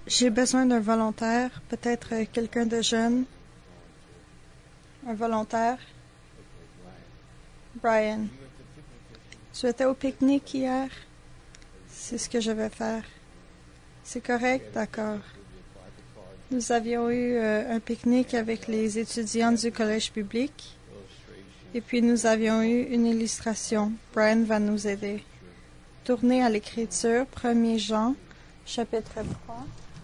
J'ai besoin d'un volontaire, peut-être quelqu'un de jeune. Un volontaire. Brian. Tu étais au pique-nique hier? C'est ce que je vais faire. C'est correct? D'accord. Nous avions eu un pique-nique avec les étudiants du collège public. Et puis nous avions eu une illustration. Brian va nous aider. Tournez à l'écriture, 1er Jean, chapitre 3.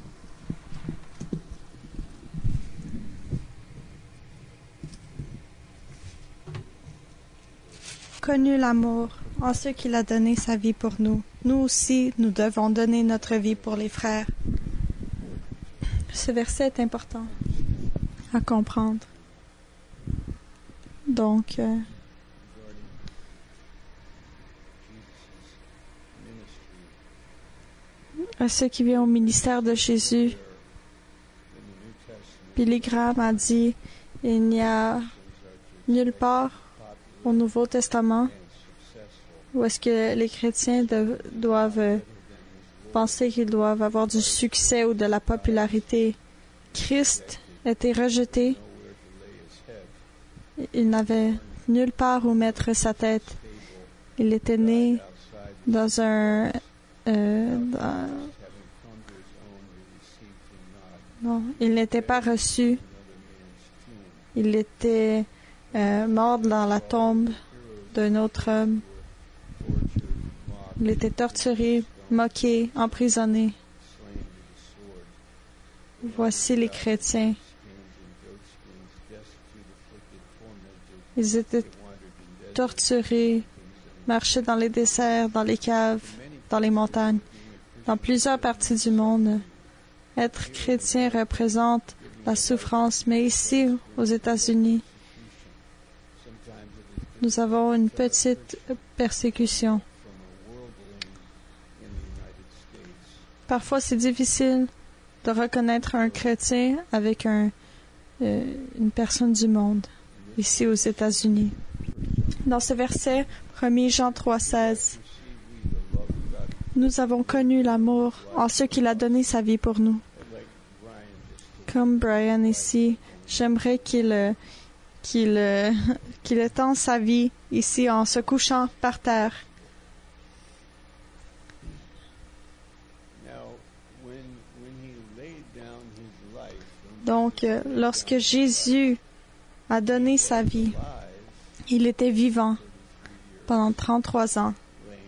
Connu l'amour en ce qu'il a donné sa vie pour nous. Nous aussi, nous devons donner notre vie pour les frères. Ce verset est important à comprendre. Donc, à ceux qui viennent au ministère de Jésus, Billy Graham a dit, il n'y a nulle part au Nouveau Testament où est-ce que les chrétiens doivent penser qu'ils doivent avoir du succès ou de la popularité. Christ était rejeté. Il n'avait nulle part où mettre sa tête. Il était né dans un... non, il n'était pas reçu. Il était mort dans la tombe d'un autre homme. Il était torturé, moqué, emprisonné. Voici les chrétiens. Ils étaient torturés, marchaient dans les déserts, dans les caves, dans les montagnes, dans plusieurs parties du monde. Être chrétien représente la souffrance, mais ici, aux États-Unis, nous avons une petite persécution. Parfois, c'est difficile de reconnaître un chrétien avec une personne du monde, ici aux États-Unis. Dans ce verset, 1 Jean 3,16, nous avons connu l'amour en ce qu'il a donné sa vie pour nous. Comme Brian ici, j'aimerais qu'il étende sa vie ici en se couchant par terre. Donc, lorsque Jésus a donné sa vie, il était vivant pendant 33 ans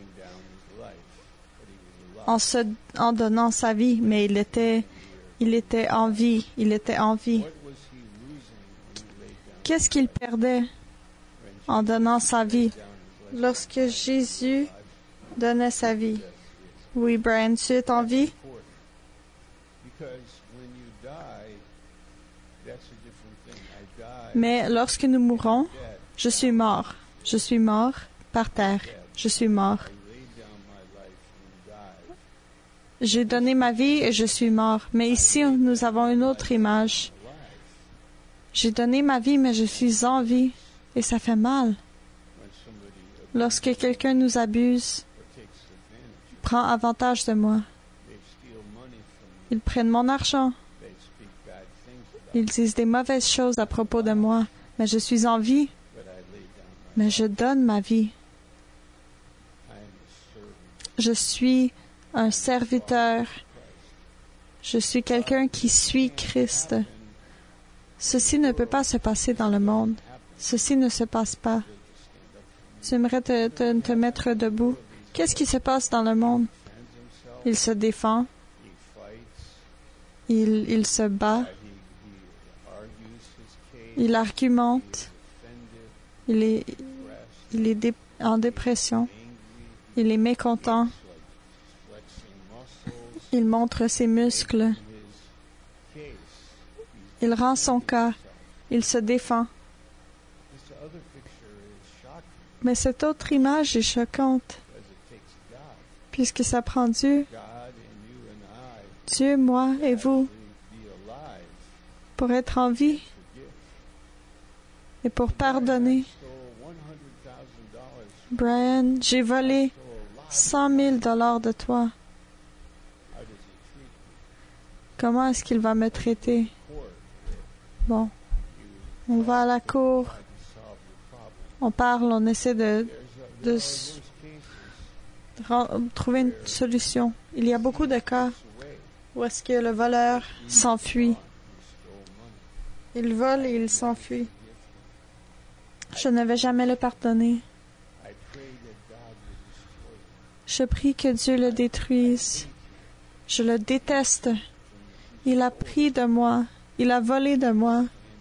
en donnant sa vie, mais il était en vie. Il était en vie. Qu'est-ce qu'il perdait en donnant sa vie lorsque Jésus donnait sa vie? Oui, Brian, tu es en vie? Mais lorsque nous mourons, je suis mort. Je suis mort par terre. Je suis mort. J'ai donné ma vie et je suis mort. Mais ici, nous avons une autre image. J'ai donné ma vie, mais je suis en vie. Et ça fait mal. Lorsque quelqu'un nous abuse, prend avantage de moi. Ils prennent mon argent. Ils disent des mauvaises choses à propos de moi. Mais je suis en vie. Mais je donne ma vie. Je suis un serviteur. Je suis quelqu'un qui suit Christ. Ceci ne peut pas se passer dans le monde. Ceci ne se passe pas. Tu aimerais te mettre debout. Qu'est-ce qui se passe dans le monde? Il se défend. Il se bat. Il argumente. Il est en dépression. Il est mécontent. Il montre ses muscles. Il rend son cas. Il se défend. Mais cette autre image est choquante, puisque ça prend Dieu, moi et vous, pour être en vie et pour pardonner. Brian, j'ai volé 100 000 $ de toi. Comment est-ce qu'il va me traiter? Bon, on va à la cour, on parle, on essaie de trouver une solution. Il y a beaucoup de cas où est-ce que le voleur s'enfuit. Il vole et il s'enfuit. Je ne vais jamais le pardonner. Je prie que Dieu le détruise. Je le déteste. Il a pris de moi. Il a volé de moi.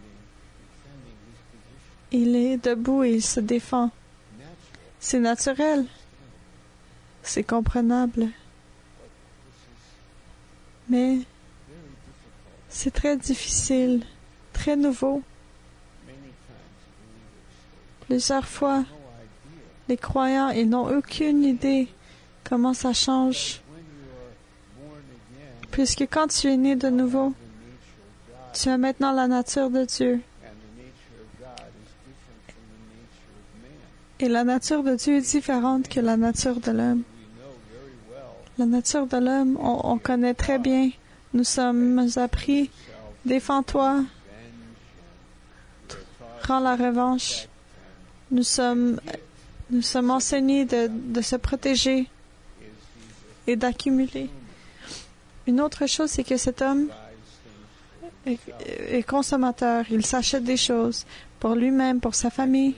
Il est debout et il se défend. C'est naturel. C'est comprenable. Mais c'est très difficile, très nouveau. Plusieurs fois, les croyants, ils n'ont aucune idée comment ça change. Puisque quand tu es né de nouveau, tu as maintenant la nature de Dieu. Et la nature de Dieu est différente que la nature de l'homme. La nature de l'homme, on connaît très bien. Nous sommes appris, défends-toi, prends la revanche. Nous sommes enseignés de se protéger et d'accumuler. Une autre chose, c'est que cet homme est consommateur. Il s'achète des choses pour lui-même, pour sa famille.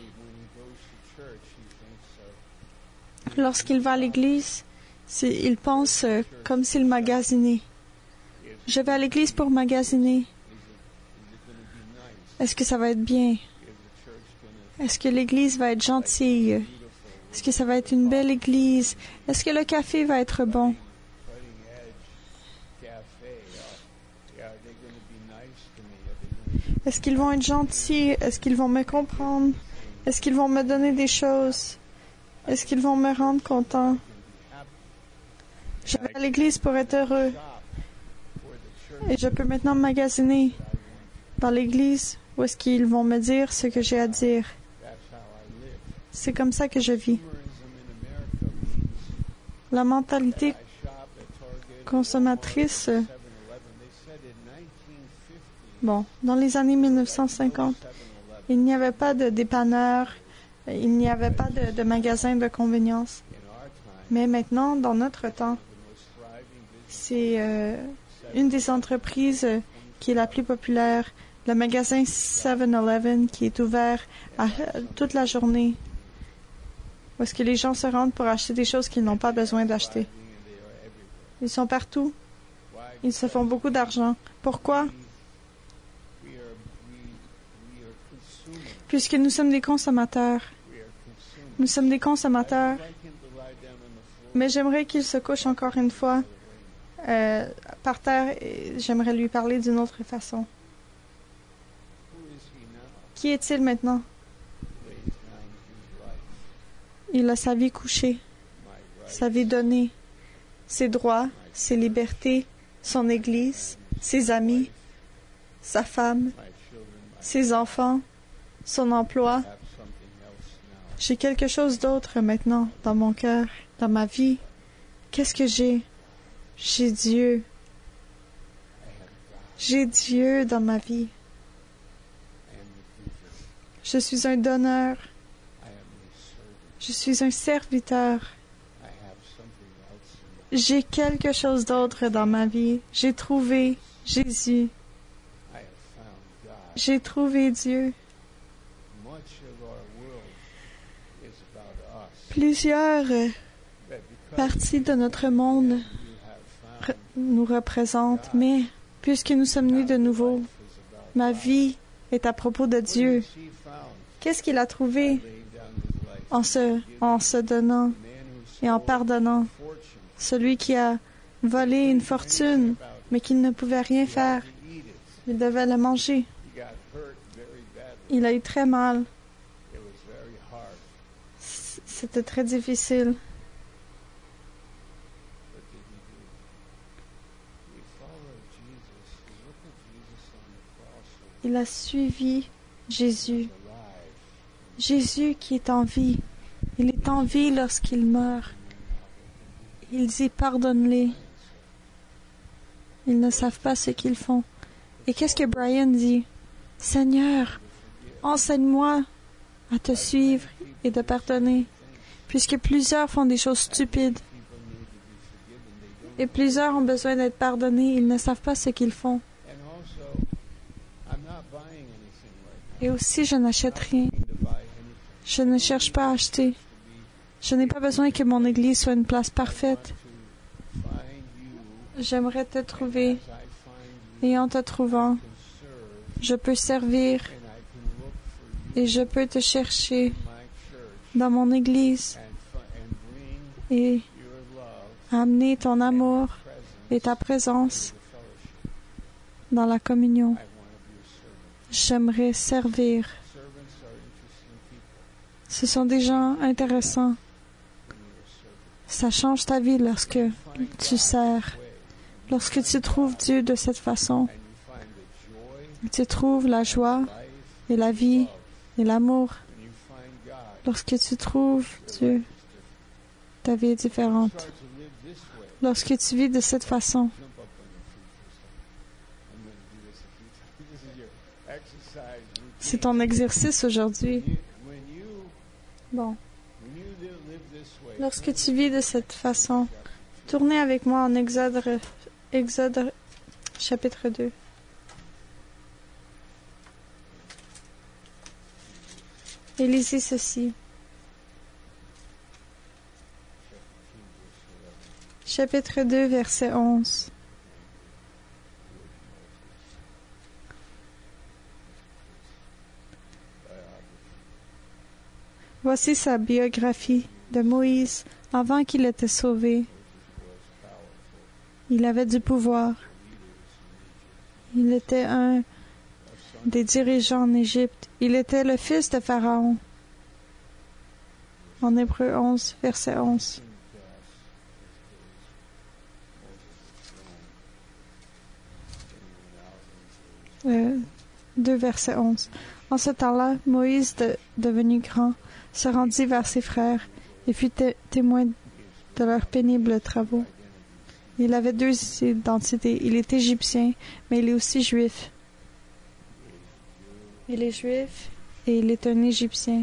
Lorsqu'il va à l'église, il pense comme s'il magasinait. Je vais à l'église pour magasiner. Est-ce que ça va être bien? Est-ce que l'église va être gentille? Est-ce que ça va être une belle église? Est-ce que le café va être bon? Est-ce qu'ils vont être gentils? Est-ce qu'ils vont me comprendre? Est-ce qu'ils vont me donner des choses? Est-ce qu'ils vont me rendre content? Je vais à l'église pour être heureux. Et je peux maintenant magasiner dans l'église où est-ce qu'ils vont me dire ce que j'ai à dire. C'est comme ça que je vis. La mentalité consommatrice, bon, dans les années 1950, il n'y avait pas de dépanneur, il n'y avait pas de magasin de convenience. Mais maintenant, dans notre temps, c'est une des entreprises qui est la plus populaire, le magasin 7-Eleven qui est ouvert toute la journée, où est-ce que les gens se rendent pour acheter des choses qu'ils n'ont pas besoin d'acheter. Ils sont partout. Ils se font beaucoup d'argent. Pourquoi? Puisque nous sommes des consommateurs. Nous sommes des consommateurs. Mais j'aimerais qu'il se couche encore une fois par terre et j'aimerais lui parler d'une autre façon. Qui est-il maintenant? Il a sa vie couchée, sa vie donnée, ses droits, ses libertés, son Église, ses amis, sa femme, ses enfants, son emploi. J'ai quelque chose d'autre maintenant dans mon cœur, dans ma vie. Qu'est-ce que j'ai? J'ai Dieu. J'ai Dieu dans ma vie. Je suis un donneur. Je suis un serviteur. J'ai quelque chose d'autre dans ma vie. J'ai trouvé Jésus. J'ai trouvé Dieu. Plusieurs parties de notre monde nous représentent, mais puisque nous sommes nés de nouveau, ma vie est à propos de Dieu. Qu'est-ce qu'il a trouvé en se donnant et en pardonnant? Celui qui a volé une fortune, mais qui ne pouvait rien faire. Il devait le manger. Il a eu très mal. C'était très difficile. Il a suivi Jésus. Jésus qui est en vie. Il est en vie lorsqu'il meurt. Il dit pardonne-les. Ils ne savent pas ce qu'ils font. Et qu'est-ce que Brian dit? Seigneur, enseigne-moi à te suivre et de pardonner, puisque plusieurs font des choses stupides. Et plusieurs ont besoin d'être pardonnés. Ils ne savent pas ce qu'ils font. Et aussi, je n'achète rien. Je ne cherche pas à acheter. Je n'ai pas besoin que mon Église soit une place parfaite. J'aimerais te trouver. Et en te trouvant, je peux servir et je peux te chercher dans mon Église et amener ton amour et ta présence dans la communion. J'aimerais servir. Ce sont des gens intéressants. Ça change ta vie lorsque tu sers. Lorsque tu trouves Dieu de cette façon, tu trouves la joie et la vie et l'amour. Lorsque tu trouves Dieu, ta vie est différente. Lorsque tu vis de cette façon, c'est ton exercice aujourd'hui. Bon. Lorsque tu vis de cette façon, tournez avec moi en Exode chapitre 2. Et lisez ceci. Chapitre 2, verset 11. Voici sa biographie de Moïse avant qu'il était sauvé. Il avait du pouvoir. Il était un des dirigeants en Égypte. Il était le fils de Pharaon. En Hébreux 11, verset 11. Deux versets 11. En ce temps-là, Moïse, devenu grand, se rendit vers ses frères et fut témoin de leurs pénibles travaux. Il avait deux identités. Il est égyptien, mais il est aussi juif. Il est juif et il est un Égyptien.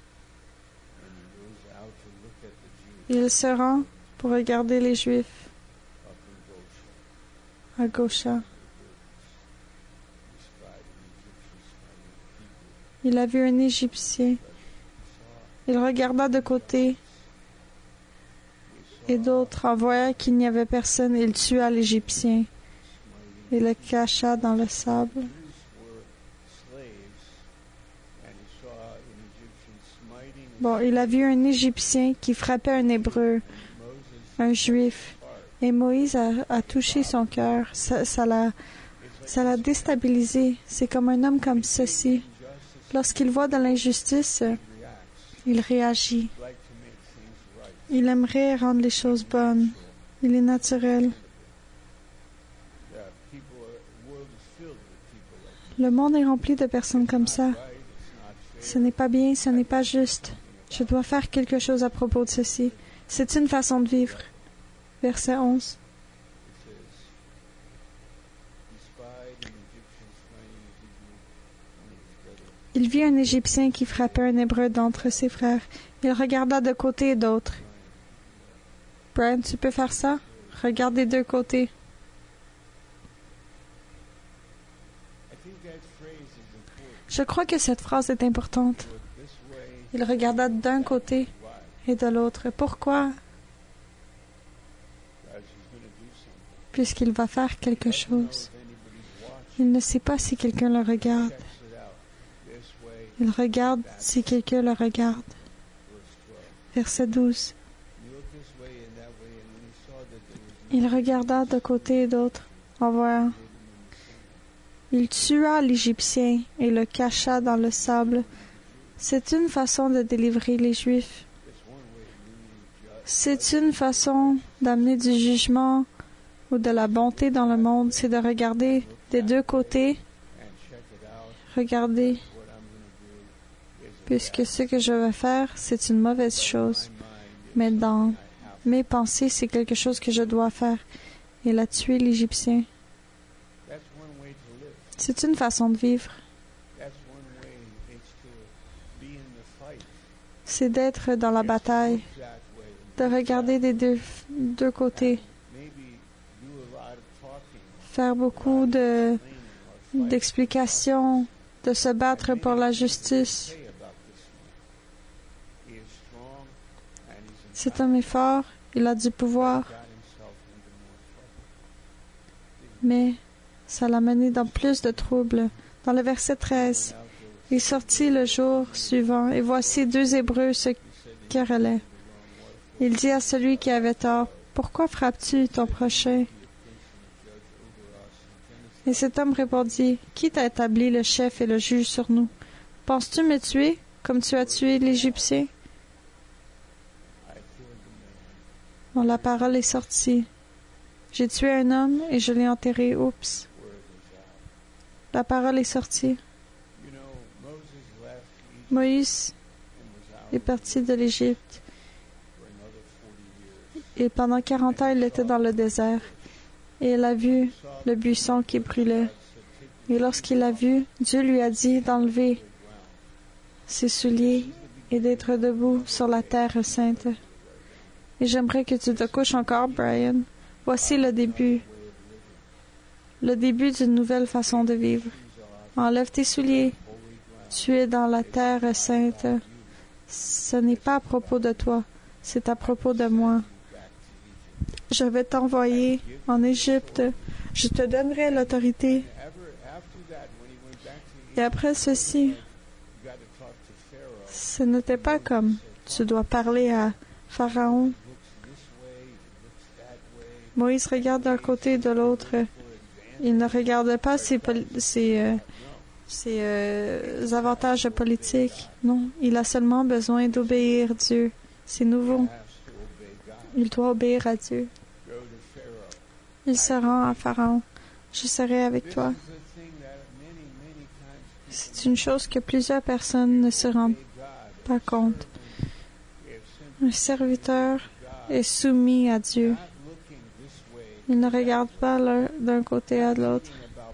Il se rend pour regarder les Juifs à Gosha. Il a vu un Égyptien. Il regarda de côté et d'autres, en voyant qu'il n'y avait personne, il tua l'Égyptien et le cacha dans le sable. Bon, il a vu un Égyptien qui frappait un Hébreu, un Juif, et Moïse a touché son cœur. Ça l'a déstabilisé. C'est comme un homme comme ceci. Lorsqu'il voit de l'injustice, il réagit. Il aimerait rendre les choses bonnes. Il est naturel. Le monde est rempli de personnes comme ça. Ce n'est pas bien, ce n'est pas juste. Je dois faire quelque chose à propos de ceci. C'est une façon de vivre. Verset 11. Il vit un Égyptien qui frappait un Hébreu d'entre ses frères. Il regarda de côté et d'autre. Brian, tu peux faire ça? Regarde des deux côtés. Je crois que cette phrase est importante. Il regarda d'un côté et de l'autre. Pourquoi? Puisqu'il va faire quelque chose. Il ne sait pas si quelqu'un le regarde. Il regarde si quelqu'un le regarde. Verset 12. Il regarda de côté et d'autre en voyant. Il tua l'Égyptien et le cacha dans le sable. C'est une façon de délivrer les Juifs. C'est une façon d'amener du jugement ou de la bonté dans le monde. C'est de regarder des deux côtés. Regardez. Puisque ce que je vais faire, c'est une mauvaise chose. Mais dans mes pensées, c'est quelque chose que je dois faire. Il a tué l'Égyptien. C'est une façon de vivre. C'est d'être dans la bataille, de regarder des deux côtés, faire beaucoup d'explications, de se battre pour la justice. Cet homme est fort, il a du pouvoir, mais ça l'a mené dans plus de troubles. Dans le verset 13, il sortit le jour suivant, et voici 2 Hébreux se querellaient. Il dit à celui qui avait tort, « Pourquoi frappes-tu ton prochain? » Et cet homme répondit, « Qui t'a établi le chef et le juge sur nous? Penses-tu me tuer, comme tu as tué l'Égyptien? » Bon, la parole est sortie. J'ai tué un homme et je l'ai enterré. Oups. La parole est sortie. Moïse est parti de l'Égypte. Et pendant 40 ans, il était dans le désert. Et il a vu le buisson qui brûlait. Et lorsqu'il l'a vu, Dieu lui a dit d'enlever ses souliers et d'être debout sur la terre sainte. Et j'aimerais que tu te couches encore, Brian. Voici le début d'une nouvelle façon de vivre. Enlève tes souliers. Tu es dans la terre sainte. Ce n'est pas à propos de toi, c'est à propos de moi. Je vais t'envoyer en Égypte. Je te donnerai l'autorité. Et après ceci, ce n'était pas comme tu dois parler à Pharaon. Moïse regarde d'un côté et de l'autre. Il ne regarde pas ses avantages politiques. Non, il a seulement besoin d'obéir à Dieu. C'est nouveau. Il doit obéir à Dieu. Il se rend à Pharaon. Je serai avec toi. C'est une chose que plusieurs personnes ne se rendent pas compte. Un serviteur est soumis à Dieu. Il ne regarde pas d'un côté à l'autre.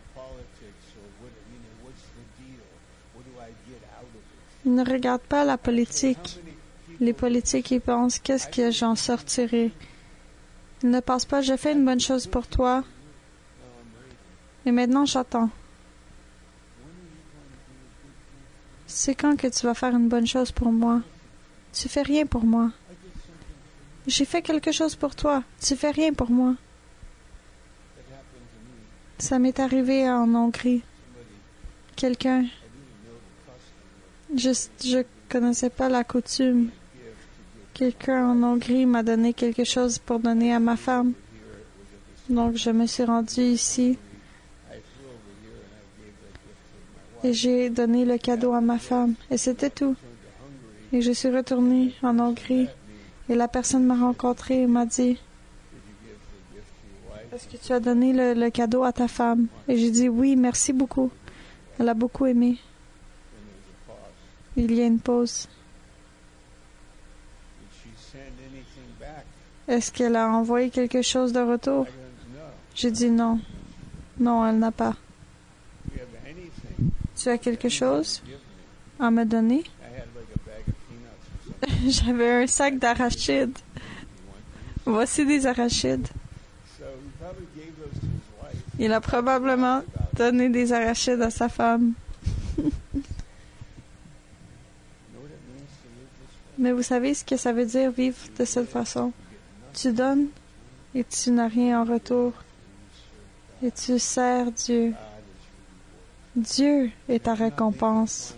Il ne regarde pas la politique. Les politiques, ils pensent, qu'est-ce que j'en sortirai? Ils ne pensent pas, j'ai fait une bonne chose pour toi. Et maintenant, j'attends. C'est quand que tu vas faire une bonne chose pour moi? Tu fais rien pour moi. J'ai fait quelque chose pour toi. Tu fais rien pour moi. Ça m'est arrivé en Hongrie. Quelqu'un, je connaissais pas la coutume. Quelqu'un en Hongrie m'a donné quelque chose pour donner à ma femme. Donc, je me suis rendue ici et j'ai donné le cadeau à ma femme. Et c'était tout. Et je suis retournée en Hongrie et la personne m'a rencontrée et m'a dit, « Est-ce que tu as donné le cadeau à ta femme? » Et j'ai dit, « Oui, merci beaucoup. » Elle a beaucoup aimé. Il y a une pause. Est-ce qu'elle a envoyé quelque chose de retour? J'ai dit non. Non, elle n'a pas. Tu as quelque chose à me donner? J'avais un sac d'arachides. Voici des arachides. Il a probablement donné des arachides à sa femme. Mais vous savez ce que ça veut dire vivre de cette façon? Tu donnes et tu n'as rien en retour. Et tu sers Dieu. Dieu est ta récompense.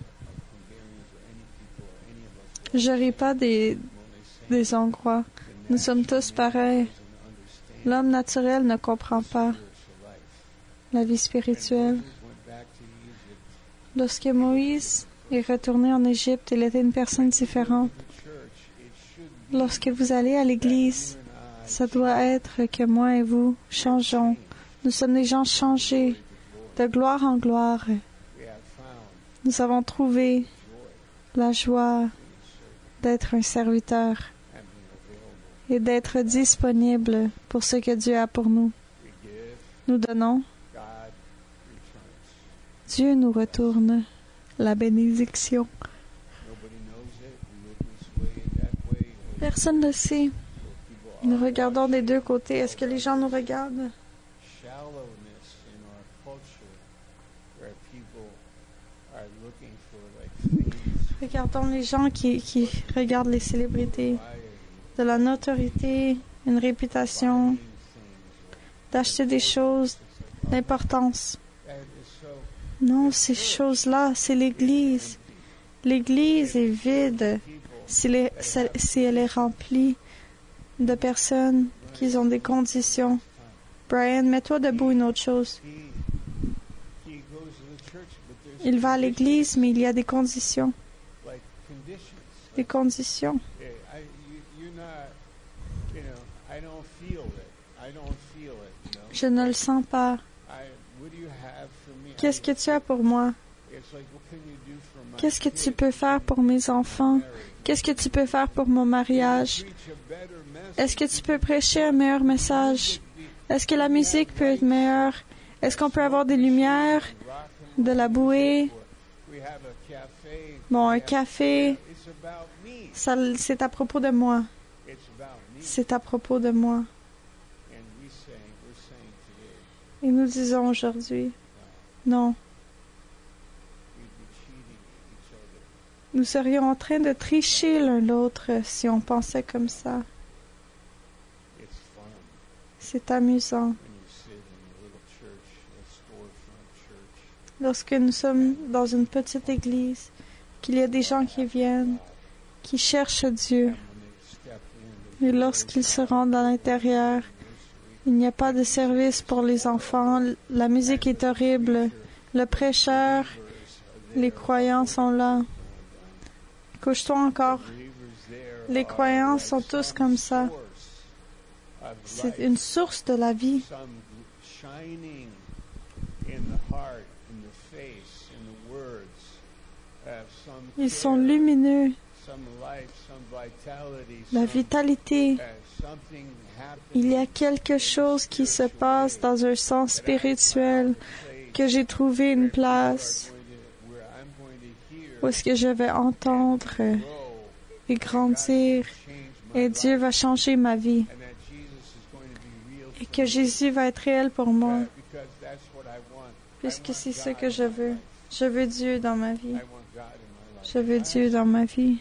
Je ris pas des Hongrois. Nous sommes tous pareils. L'homme naturel ne comprend pas la vie spirituelle. Lorsque Moïse est retourné en Égypte, il était une personne différente. Lorsque vous allez à l'Église, ça doit être que moi et vous changeons. Nous sommes des gens changés, de gloire en gloire. Nous avons trouvé la joie d'être un serviteur et d'être disponible pour ce que Dieu a pour nous. Nous donnons Dieu nous retourne la bénédiction. Personne ne sait. Nous regardons des deux côtés. Est-ce que les gens nous regardent? Regardons les gens qui regardent les célébrités. De la notoriété, une réputation, d'acheter des choses, l'importance. Non, ces choses-là, c'est l'Église. L'Église est vide si elle est remplie de personnes qui ont des conditions. Brian, mets-toi debout une autre chose. Il va à l'Église, mais il y a des conditions. Des conditions. Je ne le sens pas. Qu'est-ce que tu as pour moi? Qu'est-ce que tu peux faire pour mes enfants? Qu'est-ce que tu peux faire pour mon mariage? Est-ce que tu peux prêcher un meilleur message? Est-ce que la musique peut être meilleure? Est-ce qu'on peut avoir des lumières, de la bouée? Bon, un café. C'est à propos de moi. C'est à propos de moi. Et nous disons aujourd'hui, non. Nous serions en train de tricher l'un l'autre si on pensait comme ça. C'est amusant. Lorsque nous sommes dans une petite église, qu'il y a des gens qui viennent, qui cherchent Dieu. Et lorsqu'ils se rendent à l'intérieur, il n'y a pas de service pour les enfants. La musique est horrible. Le prêcheur, les croyants sont là. Couche-toi encore. Les croyants sont tous comme ça. C'est une source de la vie. Ils sont lumineux. La vitalité. Il y a quelque chose qui se passe dans un sens spirituel, que j'ai trouvé une place où est-ce que je vais entendre et grandir, et Dieu va changer ma vie, et que Jésus va être réel pour moi, puisque c'est ce que je veux. Je veux Dieu dans ma vie. Je veux Dieu dans ma vie.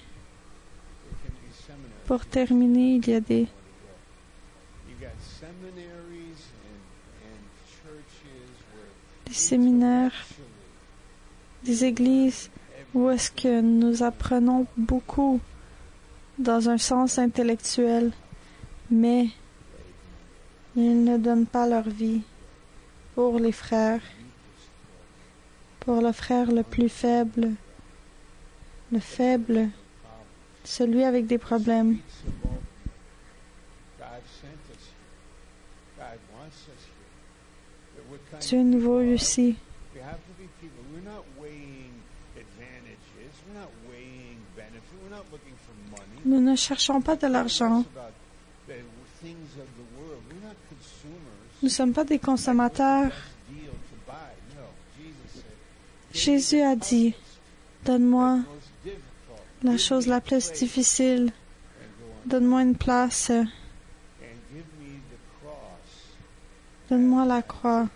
Pour terminer, il y a des séminaires, des églises où est-ce que nous apprenons beaucoup dans un sens intellectuel, mais ils ne donnent pas leur vie pour les frères, pour le frère le plus faible, le faible, celui avec des problèmes. Dieu nous veut ici. Nous ne cherchons pas de l'argent. Nous ne sommes pas des consommateurs. Jésus a dit, donne-moi la chose la plus difficile. Donne-moi une place. Donne-moi la croix.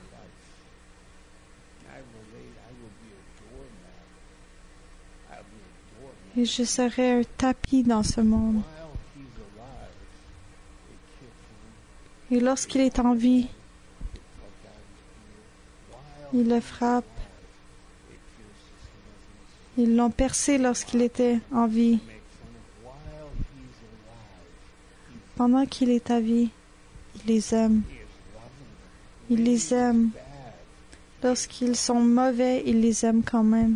Et je serai un tapis dans ce monde. Et lorsqu'il est en vie, il le frappe. Ils l'ont percé lorsqu'il était en vie. Pendant qu'il est à vie, il les aime. Il les aime. Lorsqu'ils sont mauvais, il les aime quand même.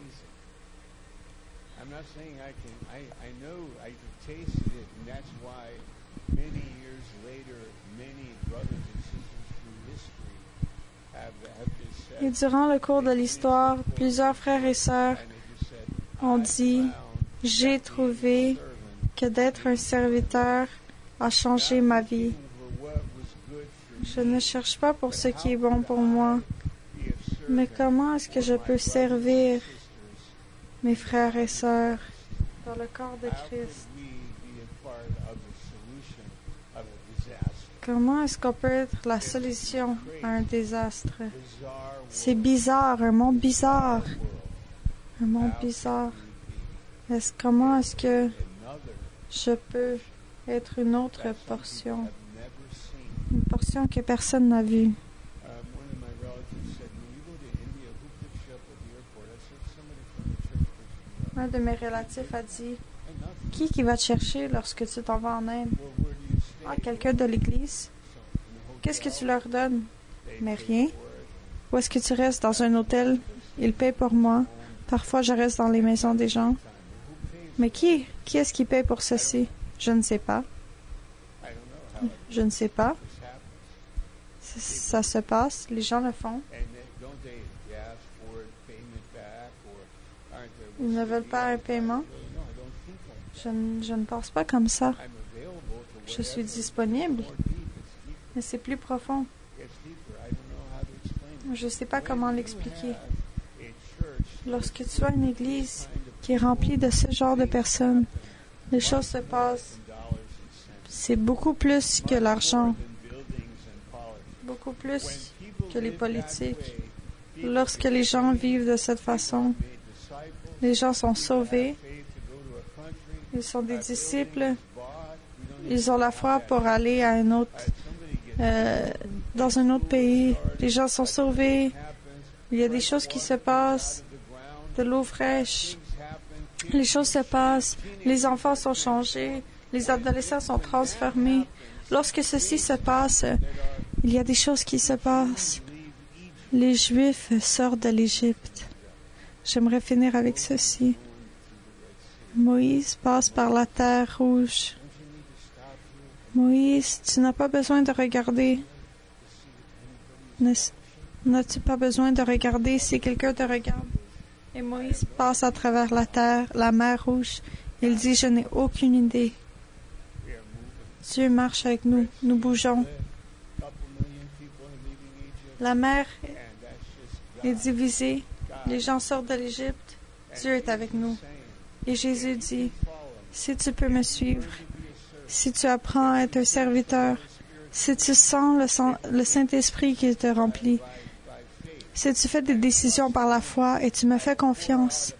Et durant le cours de l'histoire, plusieurs frères et sœurs ont dit, j'ai trouvé que d'être un serviteur a changé ma vie. Je ne cherche pas pour ce qui est bon pour moi, Mais comment est-ce que je peux servir mes frères et sœurs dans le corps de Christ? Comment est-ce qu'on peut être la solution à un désastre? C'est bizarre, un monde bizarre. Un monde bizarre. Comment est-ce que je peux être une autre portion? Une portion que personne n'a vue. Un de mes relatifs a dit, qui va te chercher lorsque tu t'en vas en Inde? Ah, quelqu'un de l'Église. Qu'est-ce que tu leur donnes? Mais rien. Ou est-ce que tu restes dans un hôtel? Ils payent pour moi. Parfois, je reste dans les maisons des gens. Mais qui est-ce qui paye pour ceci? Je ne sais pas. Je ne sais pas. Ça se passe. Les gens le font. Ils ne veulent pas un paiement. Je ne pense pas comme ça. Je suis disponible. Mais c'est plus profond. Je ne sais pas comment l'expliquer. Lorsque tu as une église qui est remplie de ce genre de personnes, les choses se passent. C'est beaucoup plus que l'argent. Beaucoup plus que les politiques. Lorsque les gens vivent de cette façon, les gens sont sauvés. Ils sont des disciples. Ils ont la foi pour aller à un autre, dans un autre pays. Les gens sont sauvés. Il y a des choses qui se passent. De l'eau fraîche. Les choses se passent. Les enfants sont changés. Les adolescents sont transformés. Lorsque ceci se passe, il y a des choses qui se passent. Les Juifs sortent de l'Égypte. J'aimerais finir avec ceci. Moïse passe par la terre rouge. Moïse, tu n'as pas besoin de regarder. N'as-tu pas besoin de regarder si quelqu'un te regarde? Et Moïse passe à travers la terre, la mer rouge. Il dit, je n'ai aucune idée. Dieu marche avec nous. Nous bougeons. La mer est divisée. Les gens sortent de l'Égypte. Dieu est avec nous. Et Jésus dit, si tu peux me suivre, si tu apprends à être un serviteur, si tu sens le Saint-Esprit qui te remplit, si tu fais des décisions par la foi et tu me fais confiance,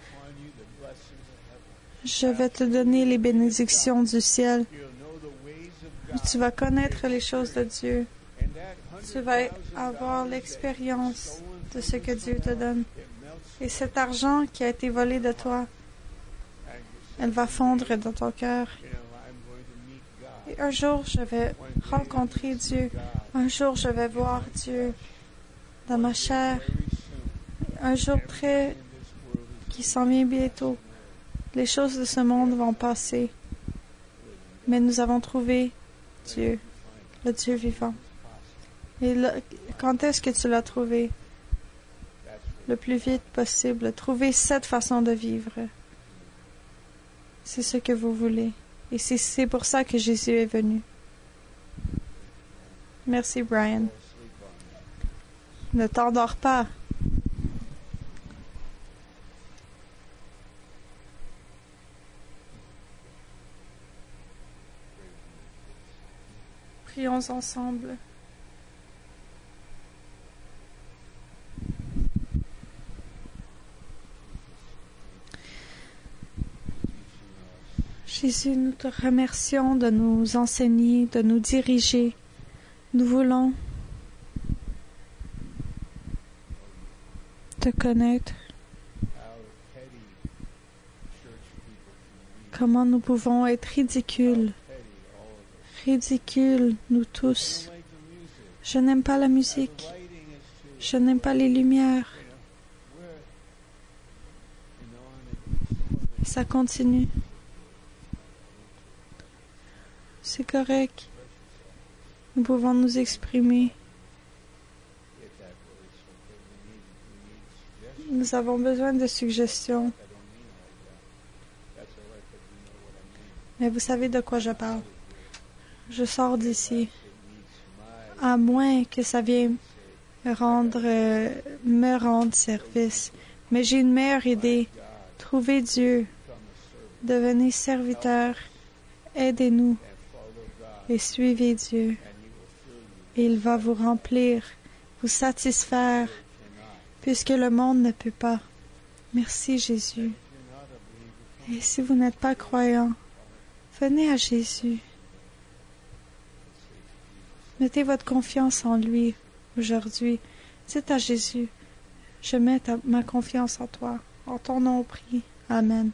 je vais te donner les bénédictions du ciel. Tu vas connaître les choses de Dieu. Tu vas avoir l'expérience de ce que Dieu te donne. Et cet argent qui a été volé de toi, elle va fondre dans ton cœur. Et un jour, je vais rencontrer Dieu. Un jour, je vais voir Dieu dans ma chair. Un jour qui s'en vient bientôt. Les choses de ce monde vont passer. Mais nous avons trouvé Dieu, le Dieu vivant. Et quand est-ce que tu l'as trouvé? Le plus vite possible. Trouver cette façon de vivre. C'est ce que vous voulez. Et c'est pour ça que Jésus est venu. Merci, Brian. Ne t'endors pas. Prions ensemble. Jésus, nous te remercions de nous enseigner, de nous diriger. Nous voulons te connaître. Comment nous pouvons être ridicules. Ridicules, nous tous. Je n'aime pas la musique. Je n'aime pas les lumières. Ça continue. C'est correct. Nous pouvons nous exprimer. Nous avons besoin de suggestions. Mais vous savez de quoi je parle. Je sors d'ici. À moins que ça vienne me rendre service. Mais j'ai une meilleure idée. Trouvez Dieu. Devenez serviteur. Aidez-nous. Et suivez Dieu. Et il va vous remplir, vous satisfaire, puisque le monde ne peut pas. Merci Jésus. Et si vous n'êtes pas croyant, venez à Jésus. Mettez votre confiance en lui aujourd'hui. Dites à Jésus, je mets ma confiance en toi. En ton nom prie. Amen.